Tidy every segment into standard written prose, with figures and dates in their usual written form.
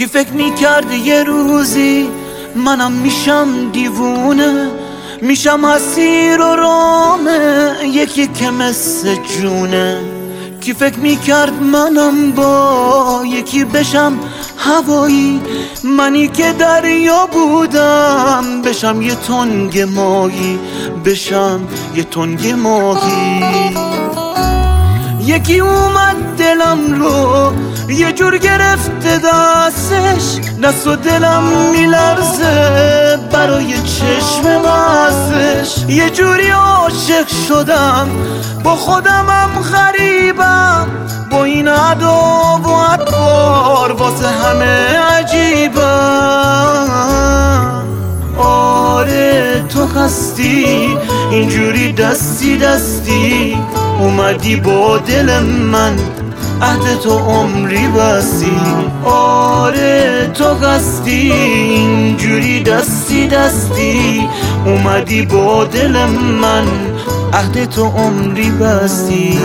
کی فکر میکرد یه روزی منم میشم دیوونه، میشم اسیر و رامه یکی که مثل جونه. کی فکر میکرد منم با یکی بشم هوایی، منی که دریا بودم بشم یه تنگ ماهی، بشم یه تنگ ماهی. یکی اومد دلم رو یه جور گرفته دستش، دست و دلم میلرزه برای چشم مستش. یه جوری عاشق شدم با خودمم غریبم، با این ادا و اطوار واسه همه عجیبم. آره تو هستی اینجوری دستی دستی، اومدی با دل من عهد تو عمری بستی. آره تو هستی اینجوری دستی دستی، اومدی با دل من عهد تو عمری بستی.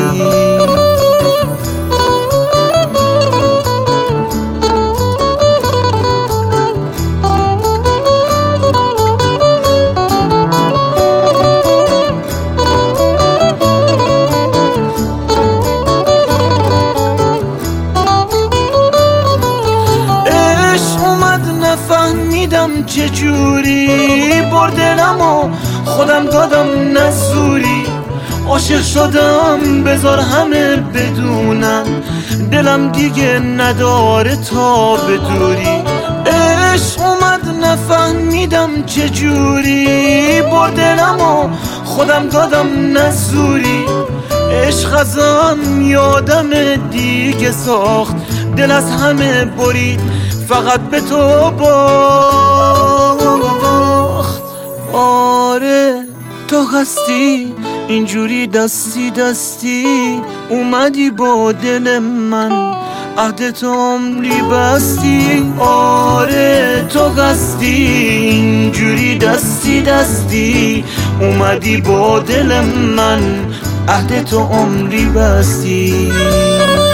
نفهمیدم چجوری بردلم و خودم دادم نزوری. عاشق شدم بذار همه بدونن، دلم دیگه نداره تا به دوری. عشق اومد نفهمیدم چجوری بردلم و خودم دادم نزوری. عشق ازم یادم دیگه ساخت، دل از همه برید فقط به تو باخت. آره تو هستی اینجوری دستی دستی، اومدی با دل من عهد تو عمری بستی. آره تو هستی اینجوری دستی دستی، اومدی با دل من عهد تو عمری بستی.